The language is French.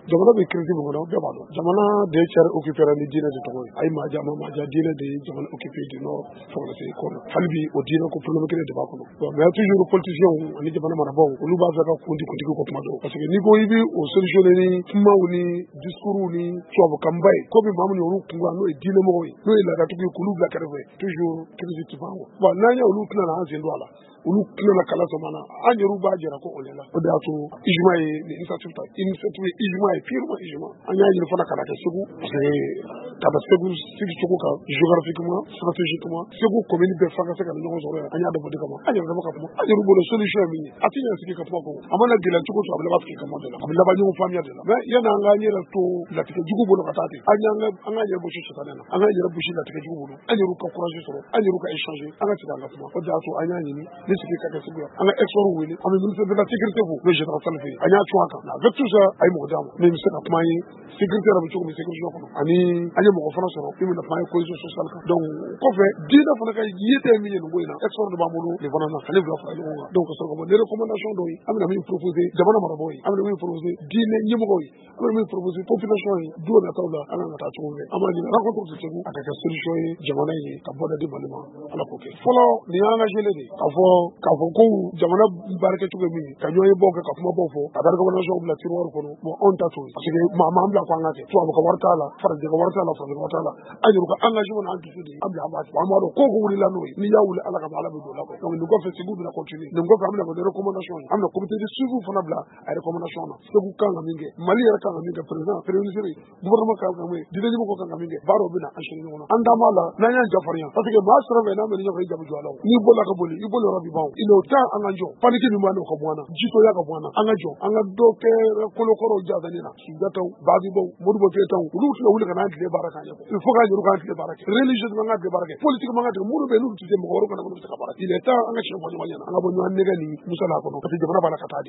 jamana bɛ crise min kɔnɔ bɛɛ b'a dɔn jamana de cɛri occupera ni diinɛ de tɔgɔ ye a ye maa diinɛ de ye jamana occupé du nord fo ka na se kɔnɔ hali bi o diinɛ ko problème kelen de b'a kɔnɔ mais toujours politiciens ani jamana marabaaw olu b'a fɛ ka kun di kuntigi ko kuma dɔw parce que n'i ko i bɛ o solutionner ni kumaw ni discours ni tubabukanba ye komi maa min olu kunkan n'o ye diinɛmɔgɔw ye n'o ye laadatigiw ye k'olu bila kɛrɛfɛ toujours crise ti ban bon n'an ye olu tɛna an sen don a la olu tɛna kala samana an yɛrɛ b'a jira ko o de la o de y'a to ijuma ye ni initiative ta initiative ye ijuma ye purement ijuma an y'a ɲini fana kana kɛ Segu parce que ka da Segu sigi cogo kan géographiquement stratégiquement Segu commune bɛɛ fa ka se ka ɲɔgɔn sɔrɔ yan an y'a dabɔ de kama an yɛrɛ dama ka kuma an yɛrɛ bolo solution ye min ye a tɛ ɲɛ sigi ka kuma kɔ a mana gɛlɛya cogo cogo a bɛ laban sigi kama de la a bɛ laban ɲɔgɔn faamuya de la mais yan'an k'an yɛrɛ to latigɛ jugu bolo ka taa ten an k'an yɛrɛ gosi sitanɛ na an k'an yɛrɛ gosi latigɛ jugu bolo an yɛrɛ ka courage sɔrɔ an yɛrɛ ka échanger an ka sigi an ka kuma o de y'a to an y'a ɲini ni sigi ka kɛ Segu an ka expert wele an bɛ ministre de la sécurité fo n'o général Salifé an y'a cun a kan avec tout ça a ye mɔgɔ d'a ma min bɛ se ka kuma ye sécurité yɛrɛ bɛ cogo min sécurité kɔnɔ ani an ye mɔgɔ fana sɔrɔ min bɛna kuma ye cohésion sociale kan donc kɔfɛ diinɛ fana ka yete min ye nin ko in na expert de b'an bolo nin fana na ale fila fara ɲɔgɔn kan donc ka sɔrɔ ka bɔ ni recommandation dɔw ye an bɛna min proposer jamana marabaaw ye an bɛna min proposer diinɛ ɲɛmɔgɔw ye an bɛna min proposer population ye don nataw la an kan ka taa cogo fɛ an b'a ɲini rencontre de Segu a ka kɛ solution ye jamana ye ka bɔ di Mali ma ala k'o kɛ fɔlɔ nin y'an engagé de k'a fɔ ko jamana baarakɛ cogo ye min ye ka ɲɔgɔn ye baw kɛ ka kuma baw fɔ a ka recommandation bila tiroir kɔnɔ bon anw ta to ye parce que maa m'an bila ko an ka kɛ tubabu ka wari t'a la farajɛ ka wari t'a la farajɛ ka wari t'a la an yɛrɛ ka engagement n'an dusu de an bila an b'a an b'a dɔn ko wulila n'o ye n'i y'a wuli ala kama ala bɛ don o la donc nin kɔfɛ Segu bɛna continuer nin kɔfɛ an bɛna kɛ recommandation ye an bɛna comité de suivi fana bila a recommandation na Segu kan ka min kɛ Mali yɛrɛ kan ka min kɛ président premier ministre gouvernement kan ka min kɛ diinɛ ɲɛmɔgɔ kan ka min kɛ baaraw bɛna enchaîner ɲɔgɔn na an da b'a la n'an y'an jafarinya parce que maa sira fɛ n'an bɛ ɲɔgɔn fɛ i jamu jɔ a la n'i bolila ka boli i boli yɔrɔ b'i ban il est temps an ka jɔ paniki min b'a n'o ka bɔ an na jitoya ka bɔ an na an ka jɔ an ka dɔ kɛ kolokɔrɔw jazani na Sunjataw Bagibaw Modibo Keyitaw olu tɛna wuli ka n'an tile baara k'an ɲɛ il faut k'an yɛrɛ k'an tile baara kɛ religieusement k'an tile baara kɛ politiquement k'an tile minnu bɛ yen n'olu tɛ se mɔgɔ wɛrɛw kana minnu bɛ se ka baara il est temps an ka tiɲɛ fɔ ɲɔgɔn ɲɛna an ka bɔ ɲɔgɔn nɛgɛ ni musala kɔnɔ parce que jamana b'a la ka taa di